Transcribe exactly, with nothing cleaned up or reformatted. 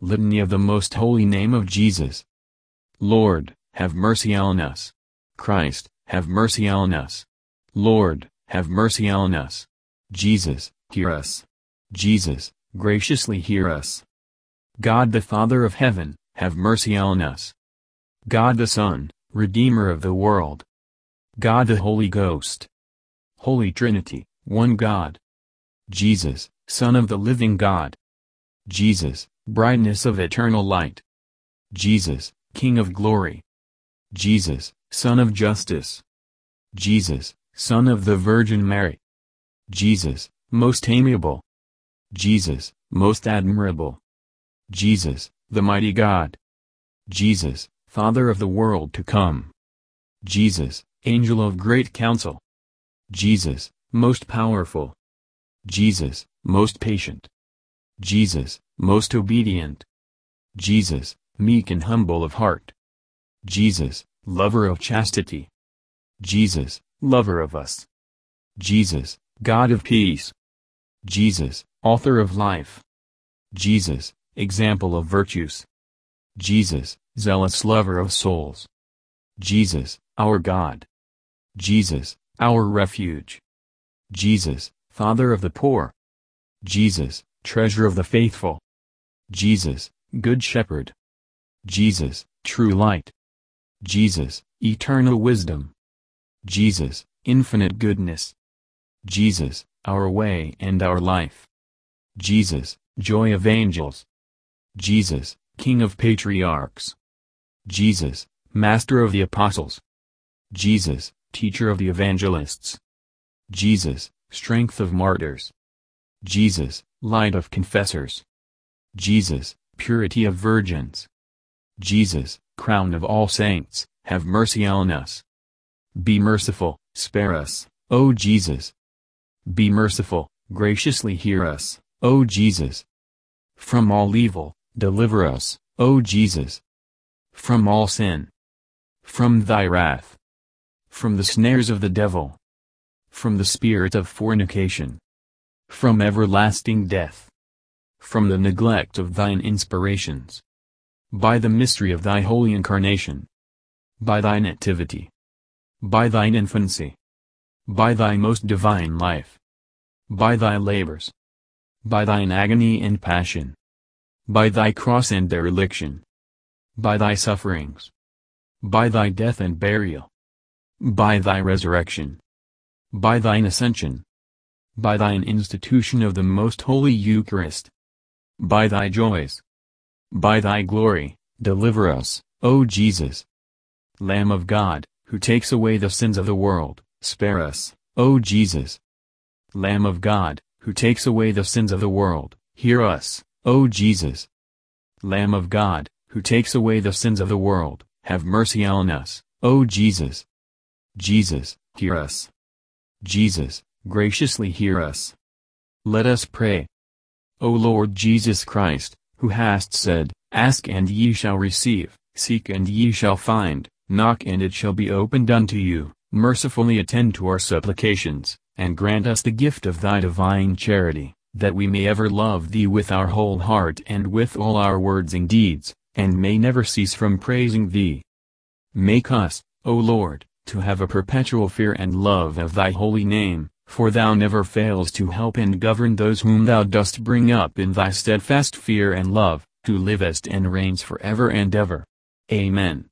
Litany of the Most Holy Name of Jesus. Lord, have mercy on us. Christ, have mercy on us. Lord, have mercy on us. Jesus, hear us. Jesus, graciously hear us. God the Father of heaven, have mercy on us. God the Son, Redeemer of the world. God the Holy Ghost. Holy Trinity, one God. Jesus, Son of the living God. Jesus, brightness of eternal light. Jesus, King of glory. Jesus, Son of justice. Jesus, Son of the Virgin Mary. Jesus, most amiable. Jesus, most admirable. Jesus, the mighty God. Jesus, Father of the world to come. Jesus, Angel of great counsel. Jesus, most powerful. Jesus, most patient. Jesus, most obedient. Jesus, meek and humble of heart. Jesus, lover of chastity. Jesus, lover of us. Jesus, God of peace. Jesus, author of life. Jesus, example of virtues. Jesus, zealous lover of souls. Jesus, our God. Jesus, our refuge. Jesus, Father of the poor. Jesus, treasure of the faithful. Jesus, good shepherd. Jesus, true light. Jesus, eternal wisdom. Jesus, infinite goodness. Jesus, our way and our life. Jesus, joy of angels. Jesus, King of patriarchs. Jesus, Master of the apostles. Jesus, Teacher of the evangelists. Jesus, strength of martyrs. Jesus, light of confessors. Jesus, purity of virgins. Jesus, crown of all saints, have mercy on us. Be merciful, spare us, O Jesus. Be merciful, graciously hear us, O Jesus. From all evil, deliver us, O Jesus. From all sin. From thy wrath. From the snares of the devil. From the spirit of fornication. From everlasting death. From the neglect of thine inspirations. By the mystery of thy holy incarnation. By thy nativity. By thine infancy. By thy most divine life. By thy labors. By thine agony and passion. By thy cross and dereliction. By thy sufferings. By thy death and burial. By thy resurrection. By thine ascension. By thine institution of the most holy Eucharist. By thy joys. By thy glory, deliver us, O Jesus. Lamb of God, who takes away the sins of the world, spare us, O Jesus. Lamb of God, who takes away the sins of the world, hear us, O Jesus. Lamb of God, who takes away the sins of the world, have mercy on us, O Jesus. Jesus, hear us. Jesus, graciously hear us. Let us pray. O Lord Jesus Christ, who hast said, Ask and ye shall receive, seek and ye shall find, knock and it shall be opened unto you, mercifully attend to our supplications, and grant us the gift of thy divine charity, that we may ever love thee with our whole heart and with all our words and deeds, and may never cease from praising thee. Make us, O Lord, to have a perpetual fear and love of thy holy name, for thou never fails to help and govern those whom thou dost bring up in thy steadfast fear and love, who livest and reigns forever and ever. Amen.